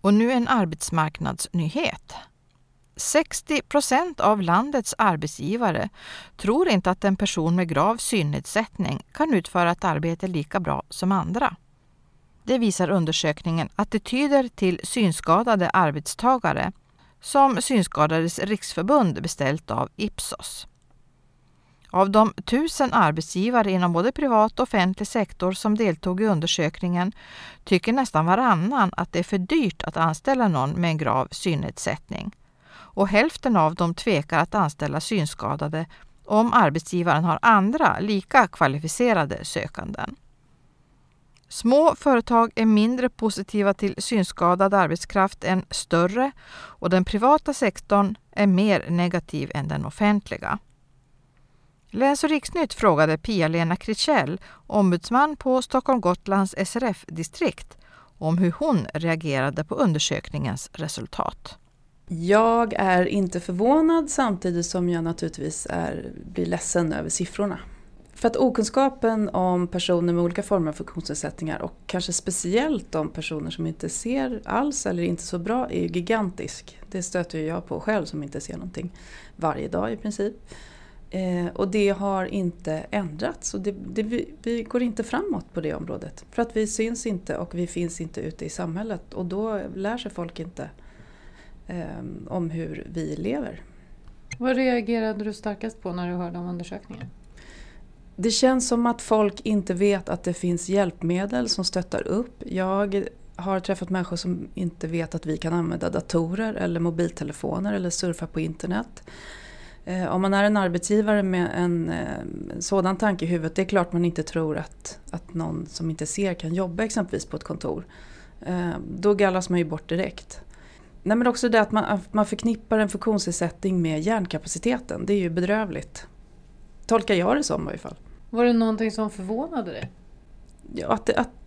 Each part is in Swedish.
Och nu en arbetsmarknadsnyhet. 60% av landets arbetsgivare tror inte att en person med grav synnedsättning kan utföra ett arbete lika bra som andra. Det visar undersökningen Attityder till synskadade arbetstagare som Synskadades riksförbund beställt av Ipsos. Av de 1000 arbetsgivare inom både privat och offentlig sektor som deltog i undersökningen tycker nästan varannan att det är för dyrt att anställa någon med en grav synnedsättning. Och hälften av dem tvekar att anställa synskadade om arbetsgivaren har andra lika kvalificerade sökanden. Små företag är mindre positiva till synskadad arbetskraft än större och den privata sektorn är mer negativ än den offentliga. Läns- och riksnytt frågade Pia-Lena Kritschell, ombudsman på Stockholm-Gotlands SRF-distrikt, om hur hon reagerade på undersökningens resultat. Jag är inte förvånad samtidigt som jag naturligtvis blir ledsen över siffrorna. För att okunskapen om personer med olika former av funktionsnedsättningar och kanske speciellt om personer som inte ser alls eller inte så bra är ju gigantisk. Det stöter jag på själv som inte ser någonting varje dag i princip. Och det har inte ändrats och vi går inte framåt på det området. För att vi syns inte och vi finns inte ute i samhället och då lär sig folk inte om hur vi lever. Vad reagerade du starkast på när du hörde om undersökningen? Det känns som att folk inte vet att det finns hjälpmedel som stöttar upp. Jag har träffat människor som inte vet att vi kan använda datorer eller mobiltelefoner eller surfa på internet. Om man är en arbetsgivare med en sådan tanke i huvudet, det är klart man inte tror att någon som inte ser kan jobba exempelvis på ett kontor. Då gallras man ju bort direkt. Nej, men också det att man förknippar en funktionsnedsättning med hjärnkapaciteten, det är ju bedrövligt. Tolkar jag det som i varje fall. Var det någonting som förvånade dig? Ja, att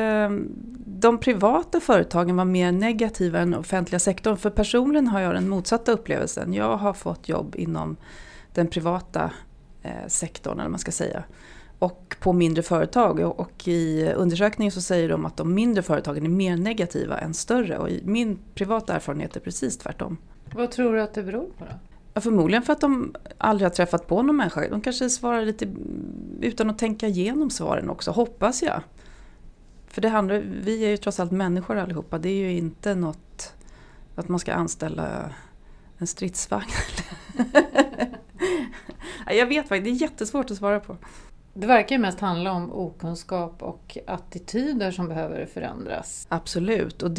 de privata företagen var mer negativa än offentliga sektorn. För personligen har jag den motsatta upplevelsen. Jag har fått jobb inom den privata sektorn, eller man ska säga. Och på mindre företag. Och i undersökningen så säger de att de mindre företagen är mer negativa än större. Och i min privata erfarenhet är precis tvärtom. Vad tror du att det beror på då? Ja, förmodligen för att de aldrig har träffat på någon människa. De kanske svarar lite utan att tänka igenom svaren också, hoppas jag. För vi är ju trots allt människor allihopa. Det är ju inte något att man ska anställa en stridsvagn. Jag vet faktiskt, det är jättesvårt att svara på. Det verkar ju mest handla om okunskap och attityder som behöver förändras. Absolut, och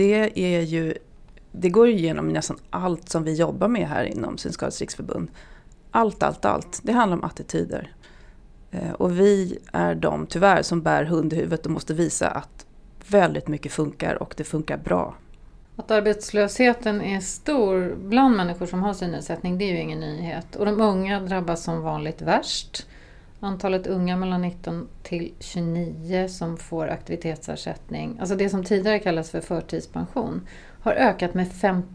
det går ju igenom nästan allt som vi jobbar med här inom Synskadades riksförbund. Allt. Det handlar om attityder. Och vi är de tyvärr som bär hund i huvudet och måste visa att väldigt mycket funkar och det funkar bra. Att arbetslösheten är stor bland människor som har synnedsättning, det är ju ingen nyhet. Och de unga drabbas som vanligt värst. Antalet unga mellan 19 till 29 som får aktivitetsersättning, alltså det som tidigare kallas för förtidspension, har ökat med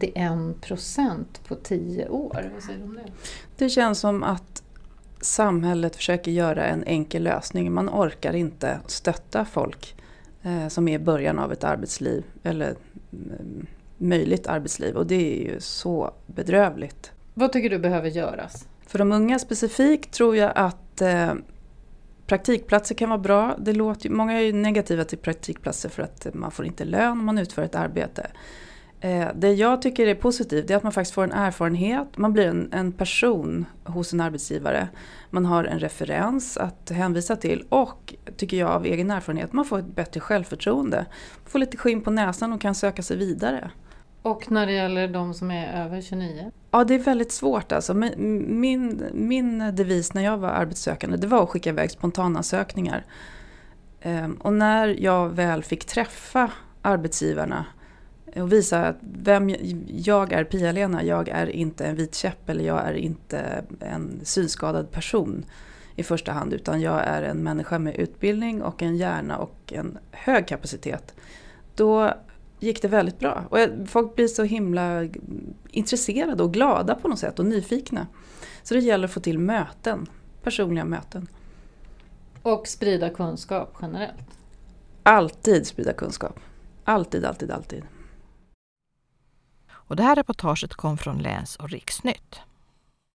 51% på 10 år. Vad säger du om det? Det känns som att samhället försöker göra en enkel lösning. Man orkar inte stötta folk som är i början av ett arbetsliv eller möjligt arbetsliv. Och det är ju så bedrövligt. Vad tycker du behöver göras? För de unga specifikt tror jag att praktikplatser kan vara bra. Många är ju negativa till praktikplatser för att man får inte lön om man utför ett arbete. Det jag tycker är positivt är att man faktiskt får en erfarenhet. Man blir en person hos en arbetsgivare. Man har en referens att hänvisa till och, tycker jag av egen erfarenhet, man får ett bättre självförtroende. Man får lite skinn på näsan och kan söka sig vidare. Och när det gäller de som är över 29? Ja, det är väldigt svårt alltså. Min devis när jag var arbetssökande, det var att skicka iväg spontanansökningar. Och när jag väl fick träffa arbetsgivarna och visa att jag är Pia-Lena, jag är inte en vit käpp eller jag är inte en synskadad person i första hand, utan jag är en människa med utbildning och en hjärna och en hög kapacitet. Då gick det väldigt bra. Och folk blir så himla intresserade och glada på något sätt och nyfikna. Så det gäller att få till möten, personliga möten. Och sprida kunskap generellt? Alltid sprida kunskap. Alltid. Och det här reportaget kom från Läns- och Riksnytt.